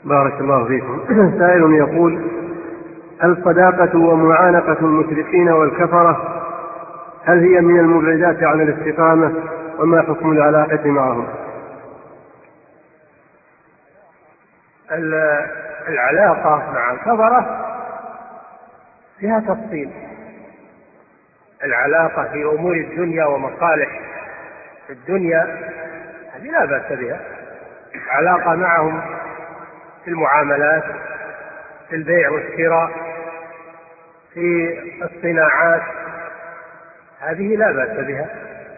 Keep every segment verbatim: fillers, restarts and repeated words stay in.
بارك الله فيكم. سائل يقول: الصداقة ومعانقة المشركين والكفرة هل هي من المبعدات عن الاستقامة؟ وما حكم العلاقة معهم؟ العلاقة مع الكفرة فيها تفصيل. العلاقة في أمور الدنيا ومصالح الدنيا هذه لا بأس بها. علاقة معهم في المعاملات، في البيع والشراء، في الصناعات، هذه لا بأس بها.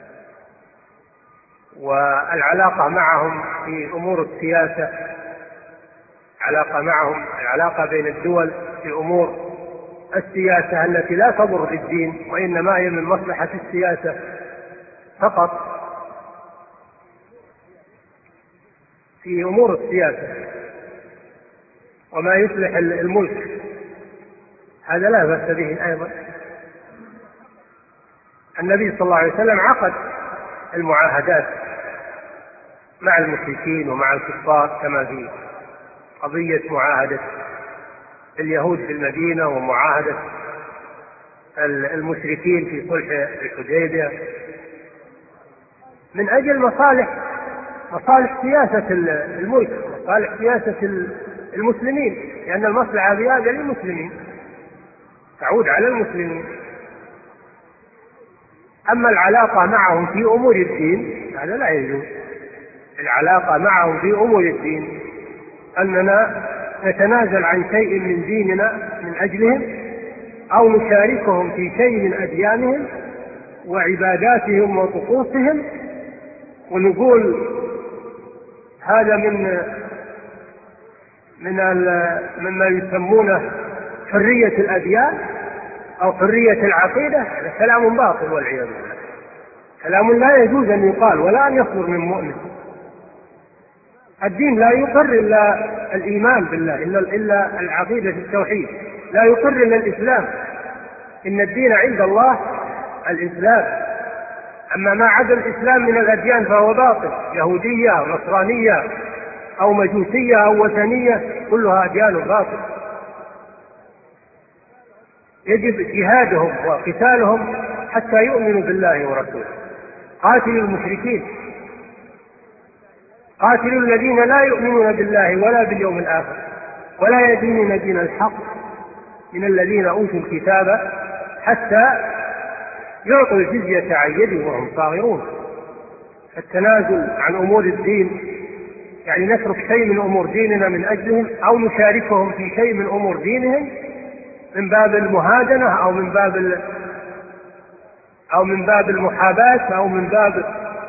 والعلاقة معهم في أمور السياسة، علاقة معهم العلاقة بين الدول في أمور السياسة التي لا تضر بالدين وإنما هي من مصلحة السياسة فقط، في أمور السياسة وما يصلح الملك، هذا لا بأس به أيضا. النبي صلى الله عليه وسلم عقد المعاهدات مع المشركين ومع الكفار، كما في قضية معاهدة اليهود في المدينة ومعاهدة المشركين في صلح الحديبية، من أجل مصالح مصالح سياسة الملك، مصالح سياسة المسلمين، لأن المصلحة بهذا للمسلمين، تعود على المسلمين. أما العلاقة معهم في أمور الدين هذا لا يجوز. العلاقة معهم في أمور الدين أننا نتنازل عن شيء من ديننا من أجلهم، أو نشاركهم في شيء من أديانهم وعباداتهم وطقوسهم، ونقول هذا من من مما يسمونه حرية الأديان أو حرية العقيدة. هذا كلام باطل والعياذ بالله، كلام لا يجوز أن يقال ولا أن يصدر من مؤمن. الدين لا يقر إلا الإيمان بالله، إلا, إلا العقيدة في التوحيد، لا يقر إلا الإسلام. إن الدين عند الله الإسلام، أما ما عدا الإسلام من الأديان فهو باطل، يهودية أو نصرانية أو مجوسية أو وثنية، كلها أديان باطل. يجب جهادهم وقتالهم حتى يؤمنوا بالله ورسوله. قاتلوا المشركين، قاتلوا الذين لا يؤمنون بالله ولا باليوم الآخر ولا يدينون دين الحق من الذين أوتوا الكتاب حتى يعطوا الجزية عن يد وهم صاغرون. التنازل عن أمور الدين يعني نترك شيء من أمور ديننا من أجلهم، أو نشاركهم في شيء من أمور دينهم من باب المهادنة أو من باب أو من باب المحاباة أو من باب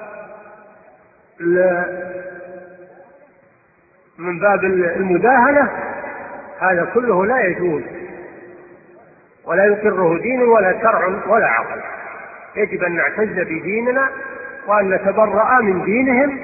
من باب المداهنة، هذا كله لا يجوز ولا يقره دين ولا شرع ولا عقل. يجب أن نعتز بديننا وأن نتبرأ من دينهم،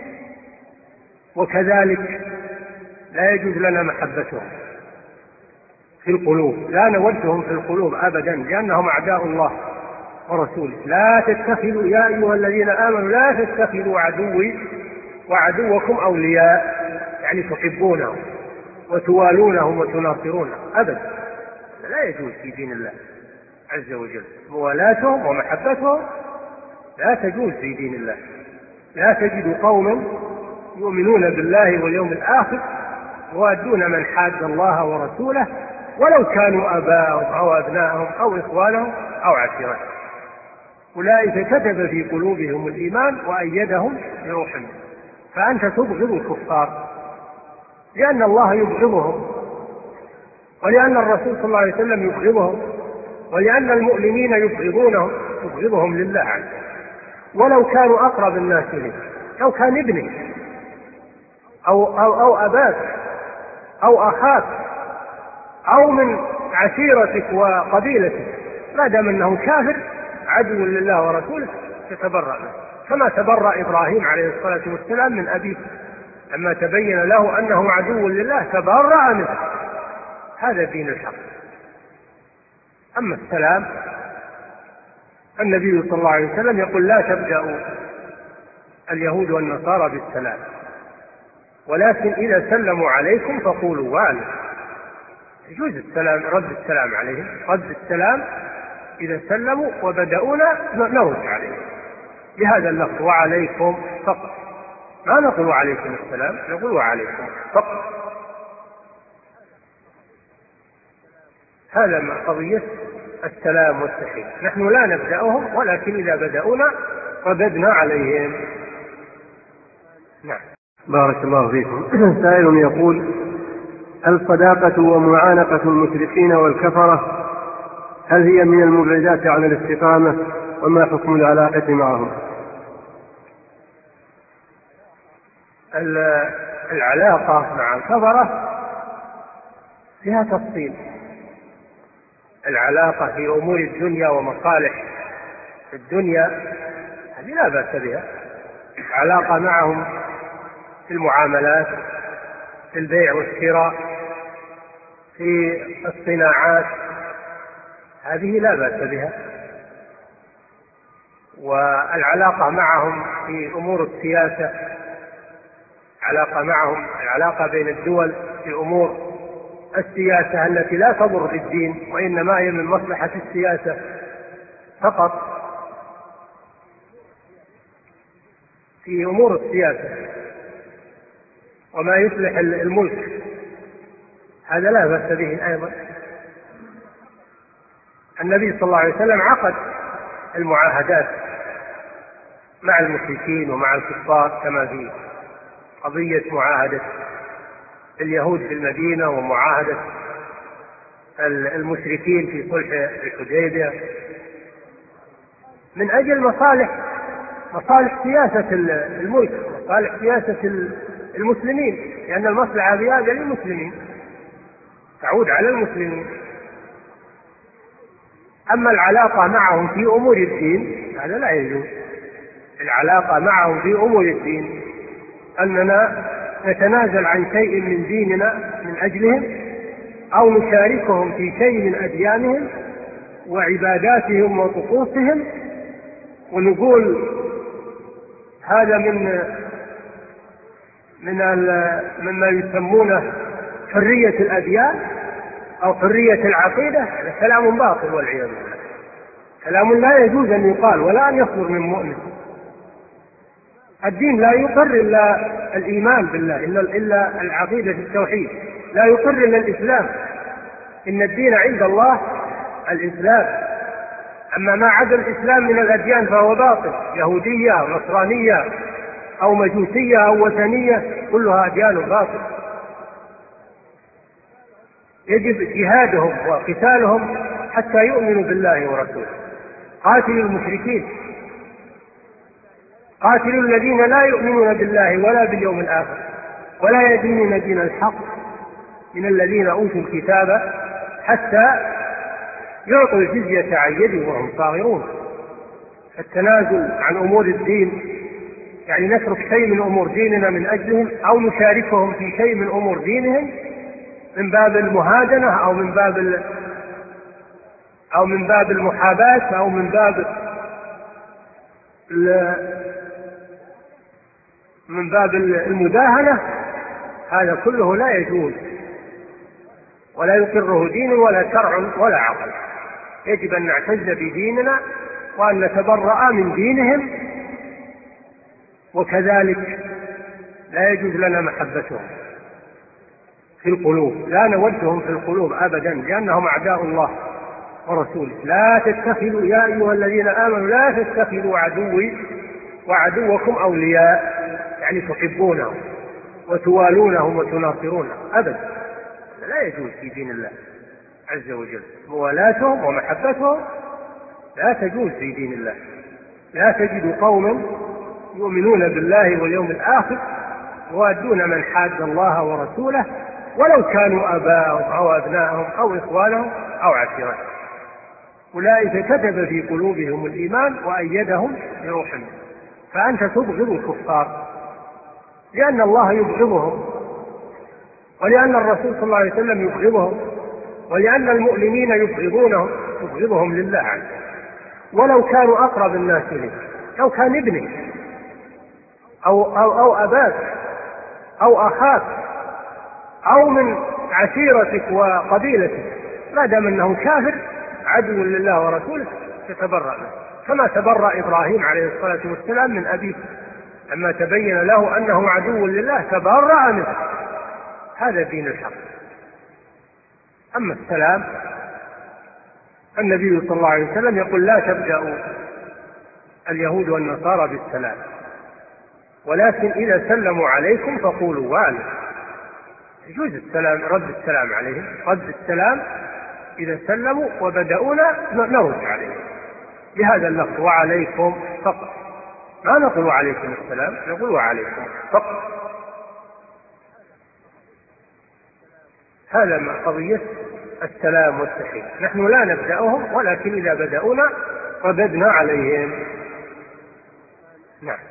وكذلك لا يجوز لنا محبتهم في القلوب، لا نودهم في القلوب أبدا، لأنهم أعداء الله ورسوله. لا تتخذوا يا أيها الذين آمنوا لا تتخذوا عدوي وعدوكم أولياء، يعني تحبونهم وتوالونهم وتناصرونهم أبدا، لا يجوز في دين الله عز وجل. موالاتهم ومحبتهم لا تجوز في دين الله. لا تجد قوما يؤمنون بالله واليوم الآخر يوادون من حاد الله ورسوله ولو كانوا آباءهم أو أبناءهم أو إخوانهم أو عشيرتهم، أولئك كتب في قلوبهم الإيمان وأيدهم بروح منه. فأنت تبغض الكفار لأن الله يبغضهم، ولأن الرسول صلى الله عليه وسلم يبغضهم، ولأن المؤمنين يبغضونهم، يبغضهم لله عز وجل. ولو كانوا أقرب الناس إليك، لو كان ابنك أو, أو, أو أباك أو أخاك أو من عشيرتك وقبيلتك، ما دام أنه كافر عدو لله ورسوله تتبرأ منه، كما تبرأ إبراهيم عليه الصلاة والسلام من أبيه لما تبين له أنه عدو لله تبرأ منه. هذا دين الحق. أما السلام، النبي صلى الله عليه وسلم يقول لا تبدأوا اليهود والنصارى بالسلام، ولكن إذا سلموا عليكم فقولوا وعليكم. يجوز السلام، رد السلام عليهم، رد السلام إذا سلموا وبدأونا نرد عليهم بهذا اللفظ وعليكم فقط، ما نقول وعليكم السلام، نقول وعليكم فقط. هذا من قضية السلام والتحية. نحن لا نبدأهم، ولكن إذا بدأونا رددنا عليهم. نعم. بارك الله فيكم. سائل يقول: الصداقة ومعانقة المشركين والكفرة هل هي من المبعدات عن الاستقامة؟ وما حكم العلاقة معهم؟ العلاقة مع الكفرة فيها تفصيل. العلاقة في أمور الدنيا ومصالح الدنيا هذه لا بأس بها. علاقة معهم في المعاملات، في البيع والشراء، في الصناعات، هذه لا بأس بها. والعلاقة معهم في أمور السياسة، علاقة معهم العلاقة بين الدول في أمور السياسة التي لا تضر بالدين وإنما هي من مصلحة السياسة فقط، في أمور السياسة وما يصلح الملك، هذا لا بأس به أيضا. النبي صلى الله عليه وسلم عقد المعاهدات مع المشركين ومع الكفار، كما في قضية معاهدة اليهود في المدينة ومعاهدة المشركين في صلح الحديبية، من أجل مصالح مصالح سياسة الملك، مصالح سياسة المسلمين، لأن المصلحة بهذا للمسلمين، تعود على المسلمين. أما العلاقة معهم في أمور الدين هذا لا يجوز. العلاقة معهم في أمور الدين أننا نتنازل عن شيء من ديننا من أجلهم، أو نشاركهم في شيء من أديانهم وعباداتهم وطقوسهم، ونقول هذا من من مما يسمونه حرية الأديان أو حرية العقيدة، هذا كلام باطل والعياذ بالله، كلام لا يجوز أن يقال ولا أن يصدر من مؤمن. الدين لا يقر إلا الإيمان بالله، إلا, إلا العقيدة في التوحيد، لا يقر إلا الإسلام. إن الدين عند الله الإسلام، أما ما عدا الإسلام من الأديان فهو باطل، يهودية أو نصرانية أو مجوسية أو وثنية، كلها أديان باطل. يجب جهادهم وقتالهم حتى يؤمنوا بالله ورسوله. قاتلوا المشركين، قاتلوا الذين لا يؤمنون بالله ولا باليوم الآخر ولا يدينون دين الحق من الذين أوتوا الكتاب حتى يعطوا الجزية عن يد وهم صاغرون. التنازل عن أمور الدين يعني نترك شيء من أمور ديننا من أجلهم، أو نشاركهم في شيء من أمور دينهم من باب المهادنة أو من باب أو من باب المحاباة أو من باب من باب المداهنة، هذا كله لا يجوز ولا يقره دين ولا شرع ولا عقل. يجب أن نعتز بديننا وأن نتبرأ من دينهم، وكذلك لا يجوز لنا محبتهم في القلوب، لا نودهم في القلوب أبدا، لأنهم أعداء الله ورسوله. لا تتخذوا يا أيها الذين آمنوا لا تتخذوا عدوي وعدوكم أولياء، يعني تحبونهم وتوالونهم وتناصرونهم أبدا، لا يجوز في دين الله عز وجل. موالاتهم ومحبتهم لا تجوز في دين الله. لا تجد قوما يؤمنون بالله واليوم الآخر يوادون من حاد الله ورسوله ولو كانوا آباءهم أو أبناءهم أو إخوانهم أو عشيرتهم، أولئك كتب في قلوبهم الإيمان وأيدهم بروح منه. فأنت تبغض الكفار لأن الله يبغضهم، ولأن الرسول صلى الله عليه وسلم يبغضهم، ولأن المؤمنين يبغضونهم، تبغضهم لله عنه. ولو كانوا أقرب الناس إليك، لو كان ابنك أو, أو, أو أباك أو أخاك أو من عشيرتك وقبيلتك، ما دام أنه كافر عدو لله ورسوله تتبرأ منه، كما تبرأ إبراهيم عليه الصلاة والسلام من أبيه لما تبين له أنه عدو لله تبرأ منه. هذا دين الحق. أما السلام النبي صلى الله عليه وسلم يقول لا تبدأوا اليهود والنصارى بالسلام، ولكن إذا سلموا عليكم فقولوا وعليكم. يجوز السلام، رد السلام عليهم، رد السلام إذا سلموا وبدأونا نرد عليهم بهذا اللفظ وعليكم فقط، ما نقول وعليكم السلام، نقول وعليكم فقط. هذا ما قضية السلام والتحية، نحن لا نبدأهم، ولكن إذا بدأونا رددنا عليهم. نعم.